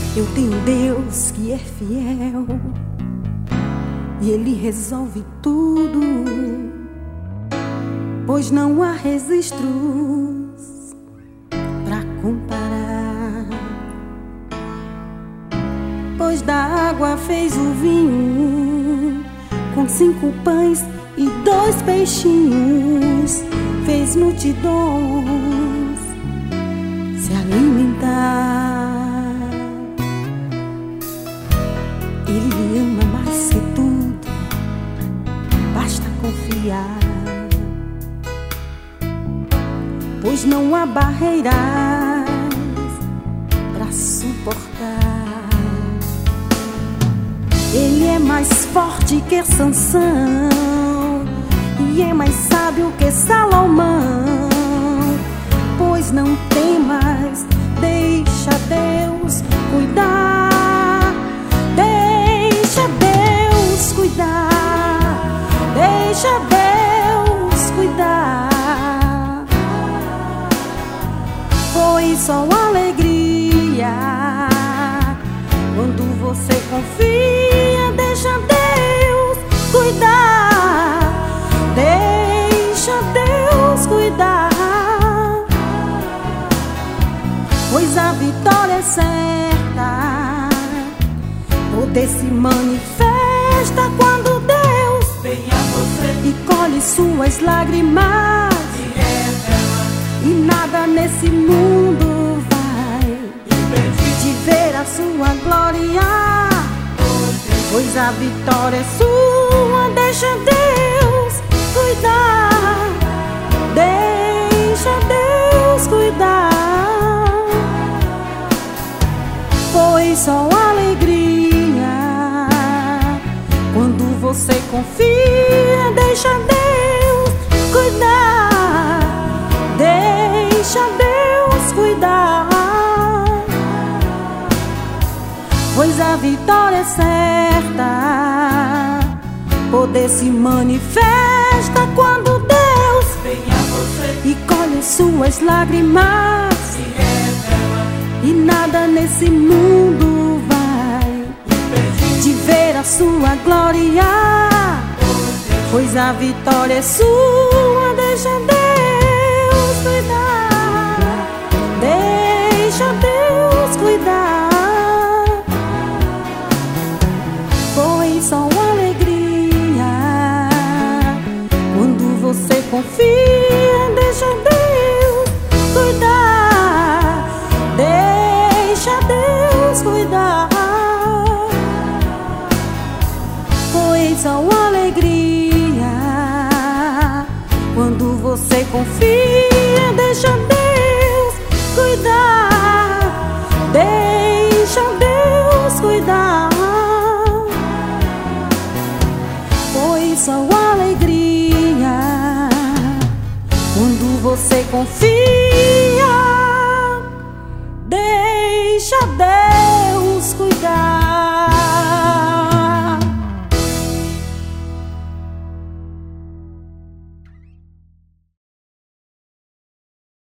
Eu tenho um Deus que é fiel e Ele resolve tudo, pois não há registros pra comparar. Pois da água fez o vinho, com 5 pães e 2 peixinhos, fez multidões se alimentar. Ele ama mais que tudo, basta confiar, pois não há barreiras pra suportar. Ele é mais forte que Sansão e é mais sábio que Salomão. Pois não temas, deixa Deus cuidar. Deixa Deus cuidar. Deixa Deus cuidar. Pois só alegria quando você confia. Deixa Deus cuidar. Deixa Deus cuidar. Pois a vitória é certa, poder se manifesta quando Deus vem a você e colhe suas lágrimas. E nada nesse mundo vai impedir de ver a sua glória. Pois a vitória é sua. Deixa Deus cuidar. Deixa Deus cuidar. Pois só alegria quando você confia. Deixa Deus cuidar. Deixa Deus cuidar. Pois a vitória é certa, poder se manifesta quando Deus vem a você e colhe suas lágrimas. se revela. E nada nesse mundo vai Impedir de ver a sua glória. Pois a vitória é sua. Deixa Deus cuidar. Deixa Deus cuidar. Pois só alegria quando você confia. Deixa Deus cuidar. Deixa Deus cuidar. Pois só alegria quando você confia.